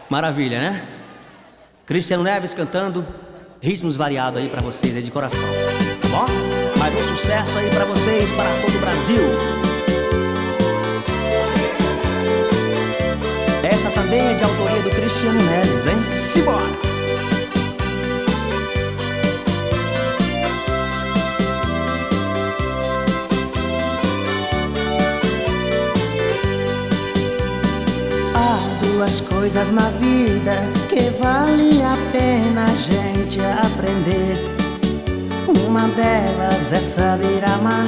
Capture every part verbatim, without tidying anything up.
Maravilha, né? Cristiano Neves cantando ritmos variados aí pra vocês aí de coração, tá bom? Mais um sucesso aí pra vocês, para todo o Brasil. Essa também é de autoria do Cristiano Neves, hein? Simbora! Duas coisas na vida que vale a pena a gente aprender. Uma delas é saber amar,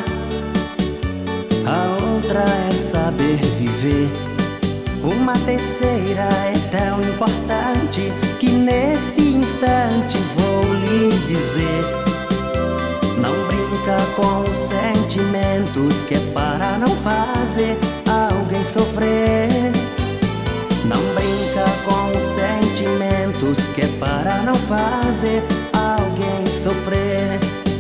a outra é saber viver. Uma terceira é tão importante que nesse instante vou lhe dizer: não brinca com os sentimentos, que é para não fazer alguém sofrer. Não brinca com os sentimentos, que é para não fazer alguém sofrer.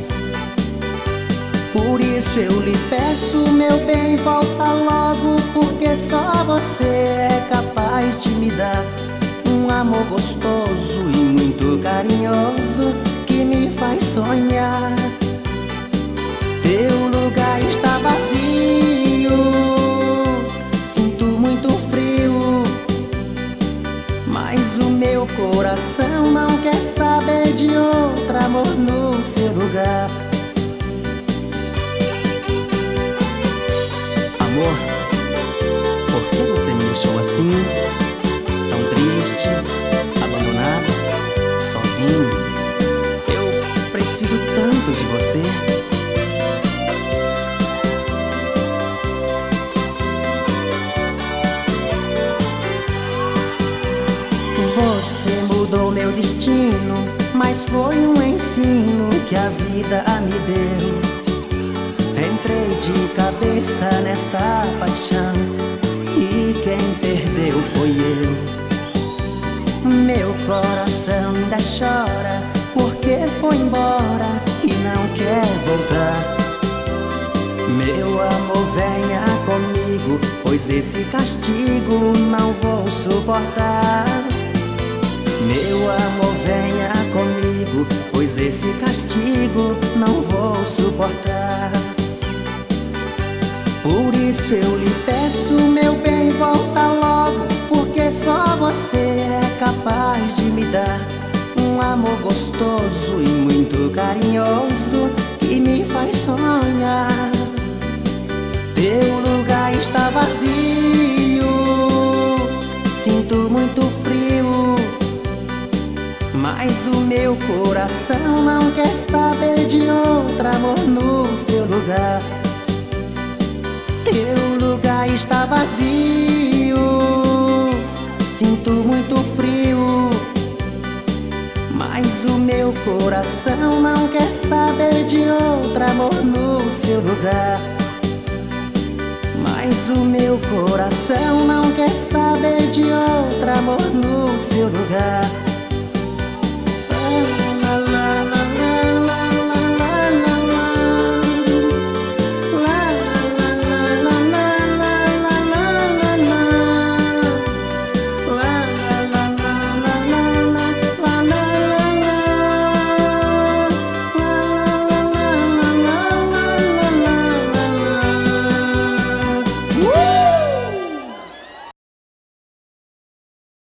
Por isso eu lhe peço, meu bem, volta logo, porque só você é capaz de me dar um amor gostoso e muito carinhoso, que me faz sonhar. Teu lugar está vazio, sinto muito frio, mas o meu coração não quer saber de outro amor no seu lugar. Amor, por que você me deixou assim? Tão triste, abandonado, sozinho. Eu preciso tanto de você. Você mudou meu destino, mas foi um ensino que a vida me deu. Entrei de cabeça nesta paixão e quem perdeu foi eu. Meu coração ainda chora porque foi embora e não quer voltar. Meu amor, venha comigo, pois esse castigo não vou suportar. Meu amor, venha comigo, pois esse castigo não vou suportar. Por isso eu lhe peço, meu bem, volta logo, porque só você é capaz de me dar um amor gostoso e muito carinhoso, que me faz sonhar. Teu lugar está vazio, sinto muito frio, mas o meu coração não quer saber de outro amor no seu lugar. Teu lugar está vazio, sinto muito frio, mas o meu coração não quer saber de outro amor no seu lugar. Mas o meu coração não quer saber de outro amor